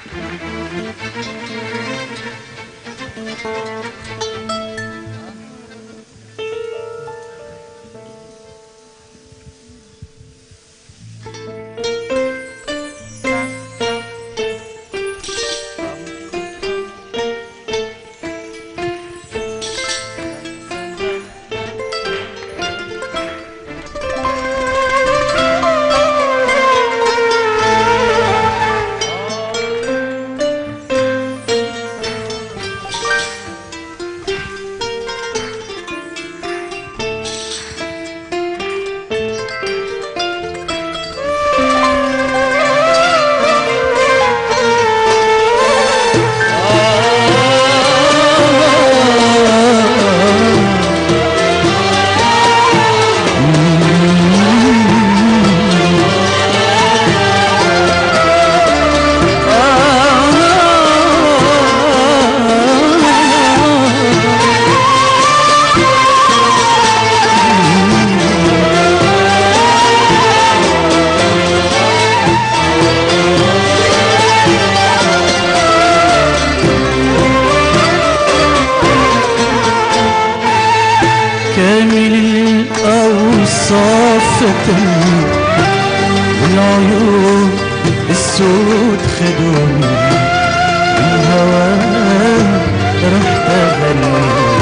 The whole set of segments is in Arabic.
فتني والعيون السود خدوني والهوى رح تغني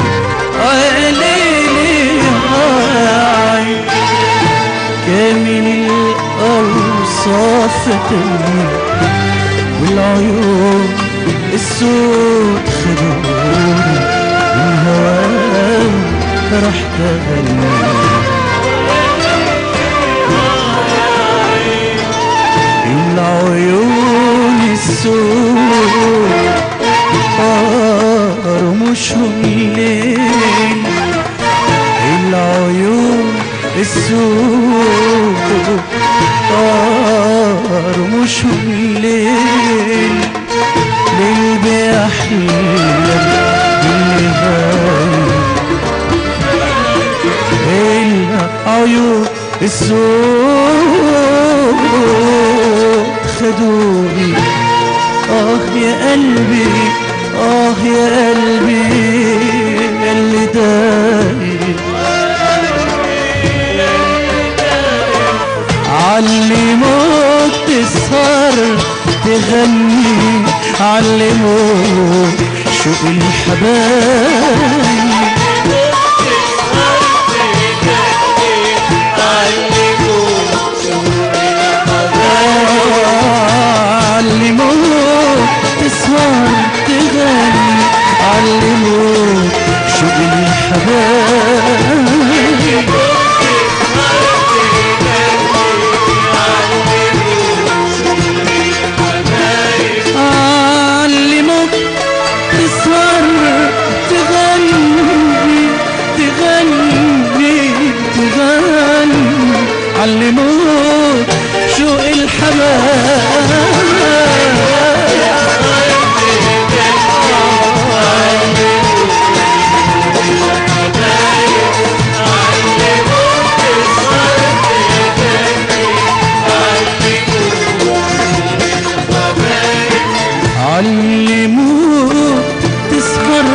ليلي هاي كامل الأوصاف فتني والعيون السود خدوني والهوى رح تغني العيون السود رموشهم الليل العيون السود رموشهم الليل ليل بيحلم بالليل العيون السود خدوني يا قلبي يا قلبي اللي داير علموك تسهر تغني علموك شوق الحبايب علموك تسهر تغني علموك شوق الحبايب علموك تسهر تغني تغني تغني علموك شوق الحبايب علموك تسهر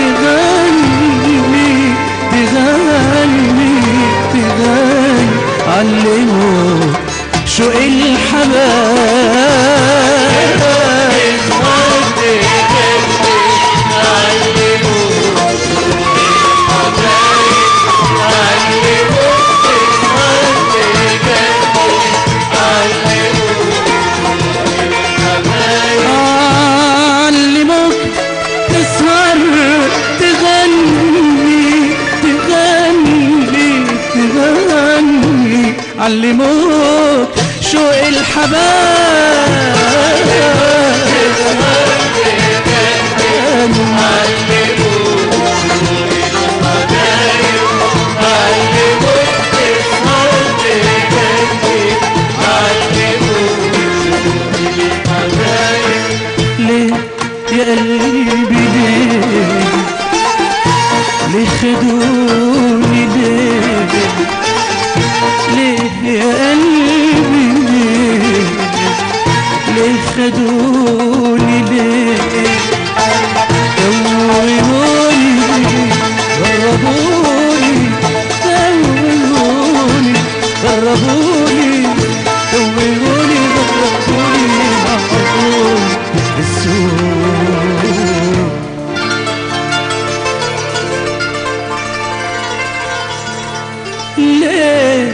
تغني تغني تغني علموك شوق الحبايب علموك شوق الحبايب ليه يا قلبي ليه خدوني ليه يا قلبي السوق. ليه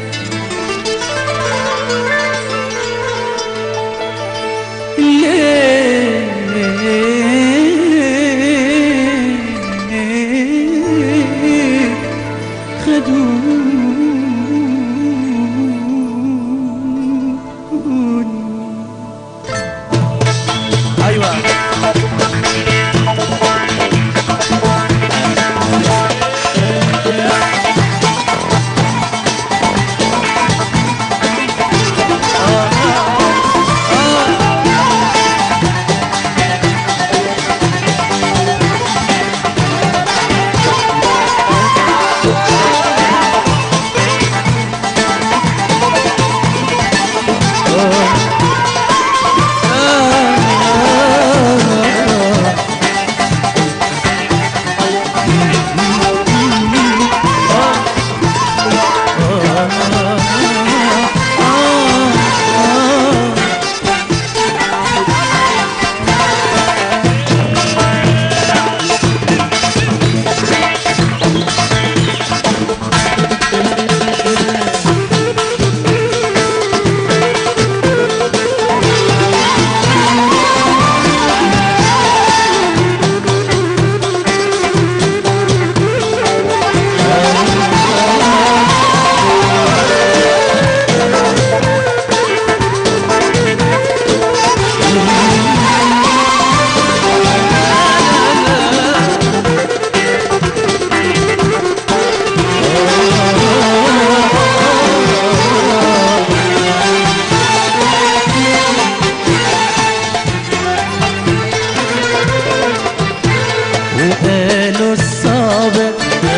ليه خدوني. ايوه قالوا الصابر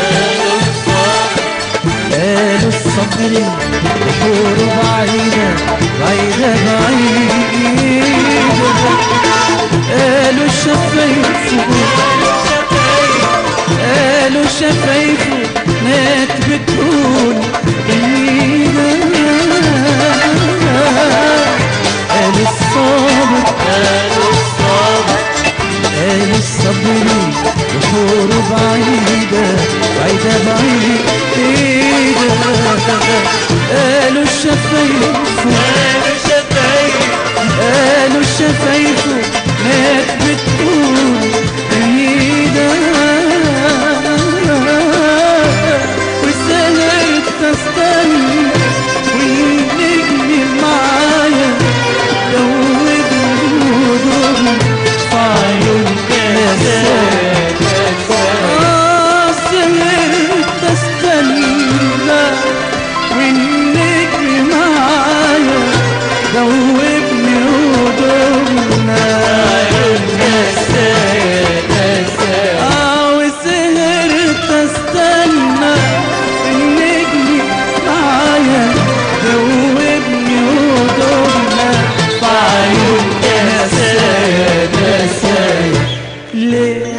قالوا الصبر بحور بعيدة بعيدة بعيدة. قالوا الشفايف قالوا الشفايف مات بتقول جميلة. قالوا الصابر قالوا الصبر بحور بعيدة بعيدة بعيدة. قالوا الشفايف قالوا الشفايف مات بتقول بعيدة. وسهرت تستنى والنجم معايا دوبني ودوبني في عيون كاسات. سهرت تستنى والنجم معايا دوبني ودوبنا عيون كاسات. وسهرت تستنى النجم معايا دوبني ودوبنا في عيون كاسات. ليه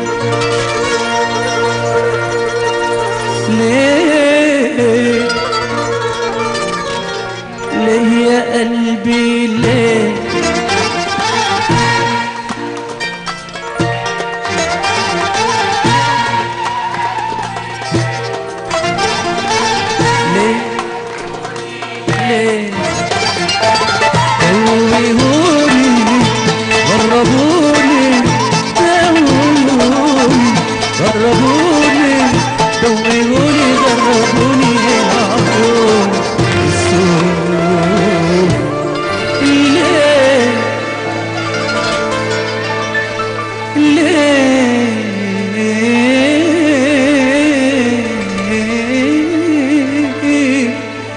ليه ليه يا قلبي ليه؟ ليه ليه توهوني غربوني توهوني غربوني توهوني غربوني العيون السود. ليه ليه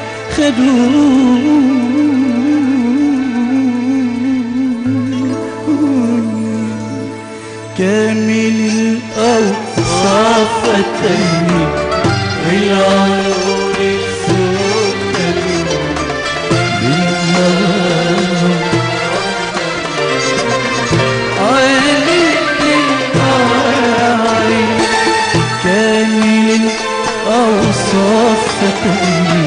خدوني. كامل الأوصاف فتني والعيون السود بالنهار. كامل الأوصاف فتني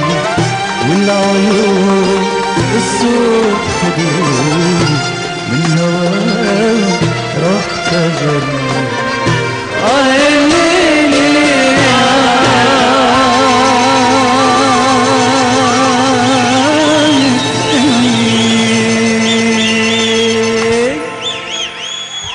والعيون السود خدوني من هواك.